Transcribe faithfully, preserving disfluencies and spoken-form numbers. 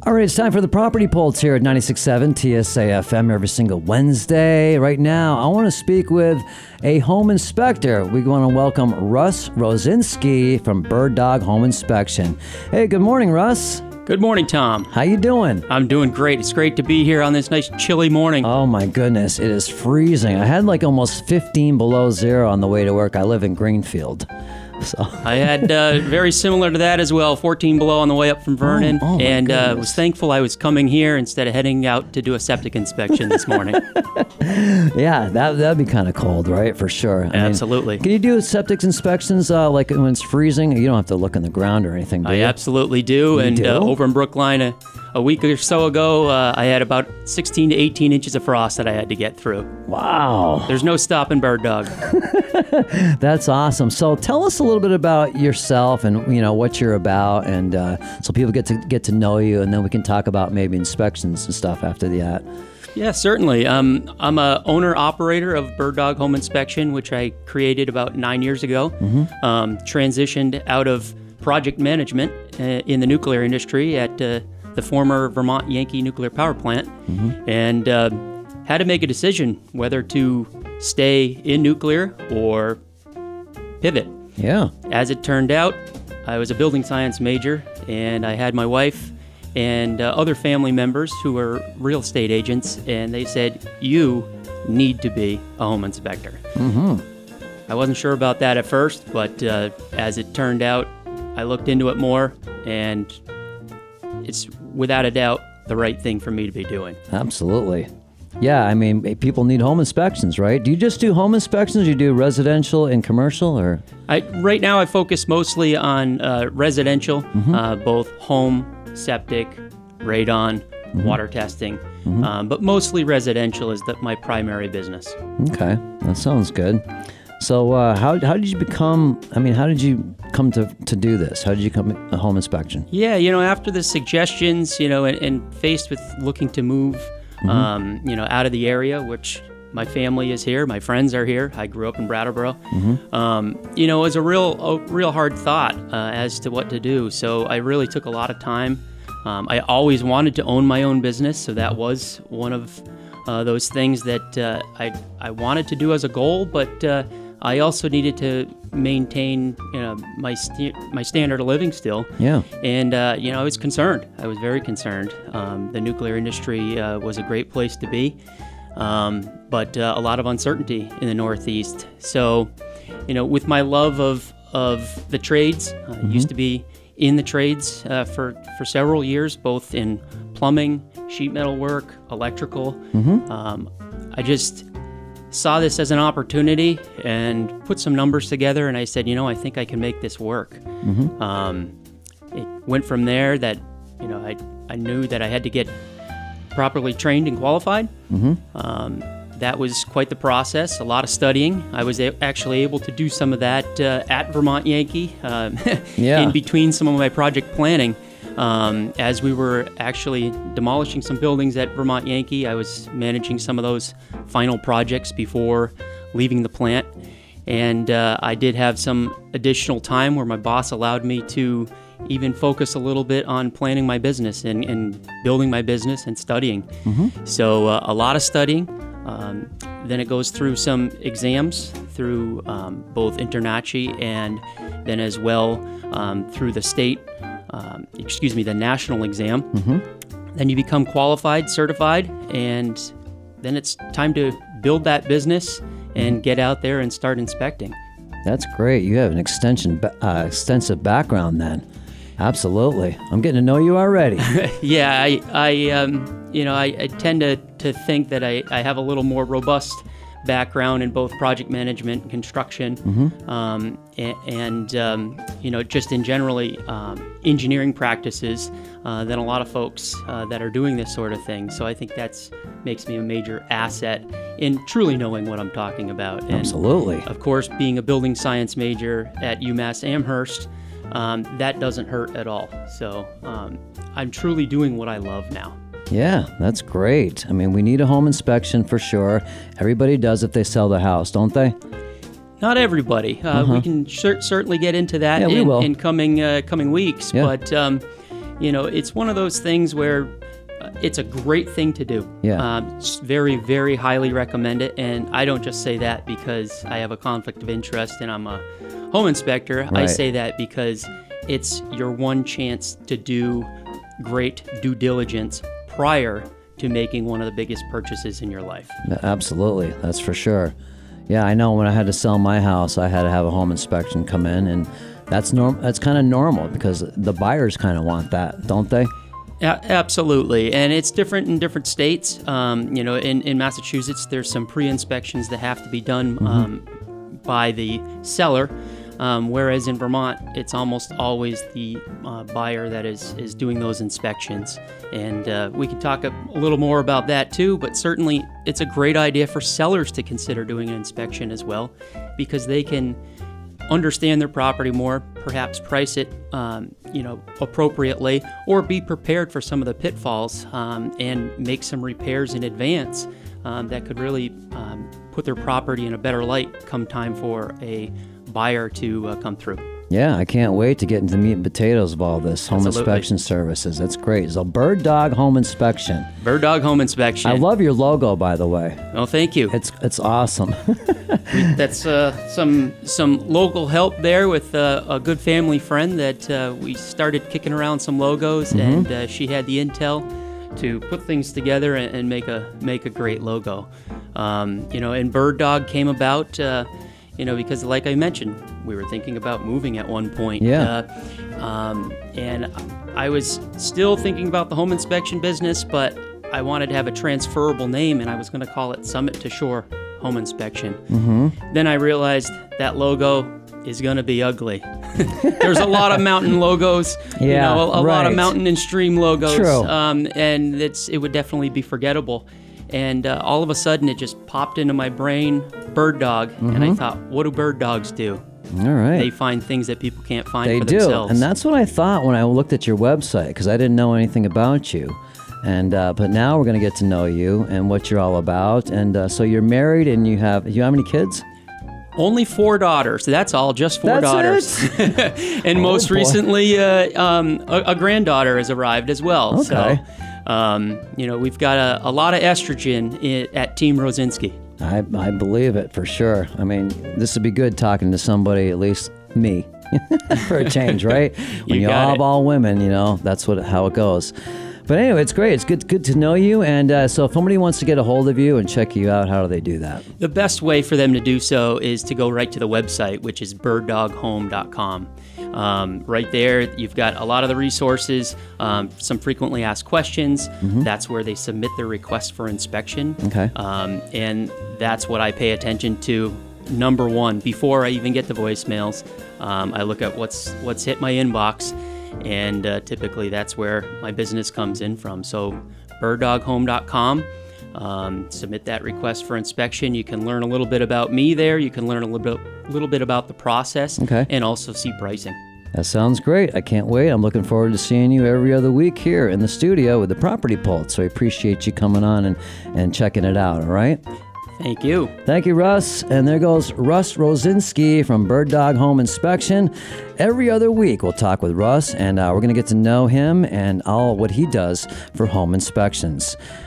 All right, it's time for the Property Pulse here at ninety-six point seven T S A F M every single Wednesday. Right now, I want to speak with a home inspector. We want to welcome Russ Rosinski from Bird Dog Home Inspection. Hey, good morning, Russ. Good morning, Tom. How you doing? I'm doing great. It's great to be here on this nice chilly morning. Oh my goodness, it is freezing. I had like almost fifteen below zero on the way to work. I live in Greenfield. So I had uh, very similar to that as well, fourteen below on the way up from Vernon, oh, oh and uh, was thankful I was coming here instead of heading out to do a septic inspection this morning. Yeah, that, that'd be kind of cold, right? For sure. I Absolutely. Mean, can you do septic inspections uh, like when it's freezing? You don't have to look in the ground or anything, do I you? absolutely do, You and do? Uh, over in Brookline, a, a week or so ago, uh, I had about sixteen to eighteen inches of frost that I had to get through. Wow. There's no stopping Bird Dog. That's awesome. So tell us a little bit about yourself and you know what you're about, and uh, so people get to get to know you, and then we can talk about maybe inspections and stuff after that. Yeah, certainly. Um, I'm a owner-operator of Bird Dog Home Inspection, which I created about nine years ago. Mm-hmm. Um, transitioned out of project management uh, in the nuclear industry at uh, the former Vermont Yankee Nuclear Power Plant, mm-hmm. and uh, had to make a decision whether to stay in nuclear or pivot. Yeah. As it turned out, I was a building science major, and I had my wife and uh, other family members who were real estate agents, and they said, you need to be a home inspector. Mm-hmm. I wasn't sure about that at first, but uh, as it turned out, I looked into it more, and it's without a doubt the right thing for me to be doing. Absolutely. Yeah, I mean, people need home inspections, right? Do you just do home inspections? Do you do residential and commercial, or? I, right now, I focus mostly on uh, residential, mm-hmm. uh, both home, septic, radon, mm-hmm. water testing, mm-hmm. um, but mostly residential is the, my primary business. Okay, that sounds good. So, uh, how how did you become? I mean, how did you come to, to do this? How did you come a home inspection? Yeah, you know, after the suggestions, you know, and, and faced with looking to move. Mm-hmm. Um, you know, out of the area, which my family is here, my friends are here. I grew up in Brattleboro. Mm-hmm. Um, you know, it was a real, a real hard thought uh, as to what to do. So I really took a lot of time. Um, I always wanted to own my own business, so that was one of uh, those things that uh, I I wanted to do as a goal. But uh, I also needed to maintain, you know, my st- my standard of living still. Yeah. And uh, you know, I was concerned. I was very concerned. Um, the nuclear industry uh, was a great place to be, um, but uh, a lot of uncertainty in the Northeast. So, you know, with my love of of the trades, I mm-hmm. used to be in the trades uh, for for several years, both in plumbing, sheet metal work, electrical. Mm-hmm. Um, I just saw this as an opportunity and put some numbers together, and I said, you know, I think I can make this work. Mm-hmm. Um, it went from there that, you know, I I knew that I had to get properly trained and qualified. Mm-hmm. Um, that was quite the process, a lot of studying. I was a- actually able to do some of that uh, at Vermont Yankee uh, yeah. in between some of my project planning. Um, as we were actually demolishing some buildings at Vermont Yankee, I was managing some of those final projects before leaving the plant. And uh, I did have some additional time where my boss allowed me to even focus a little bit on planning my business and, and building my business and studying. Mm-hmm. So uh, a lot of studying. Um, then it goes through some exams through um, both InterNACHI and then as well um, through the state Um, excuse me, the national exam. Mm-hmm. Then you become qualified, certified, and then it's time to build that business and get out there and start inspecting. That's great. You have an extension, uh, extensive background then. Absolutely. I'm getting to know you already. yeah, I, I um, you know, I, I tend to, to think that I, I have a little more robust background in both project management and construction, mm-hmm. um, and, and um, you know, just in generally um, engineering practices uh, than a lot of folks uh, that are doing this sort of thing. So I think that's makes me a major asset in truly knowing what I'm talking about. And absolutely. Of course, being a building science major at UMass Amherst, um, that doesn't hurt at all. So um, I'm truly doing what I love now. Yeah, that's great. I mean, we need a home inspection for sure. Everybody does if they sell their house, don't they? Not everybody. Uh, uh-huh. We can cer- certainly get into that yeah, in, we will. in coming uh, coming weeks. Yeah. But um, you know, it's one of those things where uh, it's a great thing to do. Yeah. Um, it's very, very highly recommend it. And I don't just say that because I have a conflict of interest and I'm a home inspector. Right. I say that because it's your one chance to do great due diligence prior to making one of the biggest purchases in your life. Absolutely, that's for sure. Yeah, I know when I had to sell my house, I had to have a home inspection come in, and that's norm. That's kind of normal because the buyers kind of want that, don't they? Yeah, absolutely, and it's different in different states. Um, you know, in, in Massachusetts, there's some pre-inspections that have to be done Mm-hmm. um, by the seller, um, whereas in Vermont, it's almost always the uh, buyer that is, is doing those inspections. And uh, we can talk a, a little more about that too, but certainly it's a great idea for sellers to consider doing an inspection as well, because they can understand their property more, perhaps price it, um, you know, appropriately, or be prepared for some of the pitfalls um, and make some repairs in advance um, that could really um, put their property in a better light come time for a buyer to uh, come through. Yeah, I can't wait to get into the meat and potatoes of all this home Absolutely. inspection services. That's great. So Bird Dog Home Inspection. Bird Dog Home Inspection. I love your logo, by the way. Oh, thank you. It's it's awesome. That's uh, some some local help there with uh, a good family friend that uh, we started kicking around some logos, Mm-hmm. and uh, she had the intel to put things together and, and make a make a great logo. Um, you know, and Bird Dog came about, uh, you know, because like I mentioned, we were thinking about moving at one point. Yeah. Uh, um, and I was still thinking about the home inspection business, but I wanted to have a transferable name, and I was going to call it Summit to Shore Home Inspection. Mm-hmm. Then I realized that logo is going to be ugly. There's a lot of mountain logos, you Yeah, know, a, a lot of right. mountain and stream logos, True. Um, and it's it would definitely be forgettable. And uh, all of a sudden, it just popped into my brain, Bird Dog, and I thought, what do bird dogs do? All right. They find things that people can't find They for do, themselves. and that's what I thought when I looked at your website, because I didn't know anything about you. And uh, but now we're going to get to know you and what you're all about. And uh, so you're married, and you have you have how many kids? Only four daughters. That's all, just four That's daughters. And Oh, most boy. recently, uh, um, a, a granddaughter has arrived as well. Okay. So, um, you know, we've got a, a lot of estrogen i at Team Rosinski. I I believe it for sure. I mean, this would be good talking to somebody, at least me, for a change, right? When you, got all it. have all women, you know, that's what how it goes. But anyway, it's great. It's good good to know you. And uh, so if somebody wants to get a hold of you and check you out, how do they do that? The best way for them to do so is to go right to the website, which is bird dog home dot com. Um, right there, you've got a lot of the resources, um, some frequently asked questions. That's where they submit their request for inspection. Okay. Um, and that's what I pay attention to. Number one, before I even get the voicemails, um, I look at what's what's hit my inbox, and uh, typically that's where my business comes in from. So bird dog home dot com. Um, submit that request for inspection. You can learn a little bit about me there. You can learn a little bit, little bit about the process, Okay. and also see pricing. That sounds great. I can't wait. I'm looking forward to seeing you every other week here in the studio with the Property Pulse. So I appreciate you coming on and, and checking it out, all right? Thank you. Thank you, Russ. And there goes Russ Rosinski from Bird Dog Home Inspection. Every other week, we'll talk with Russ, and uh, we're going to get to know him and all what he does for home inspections.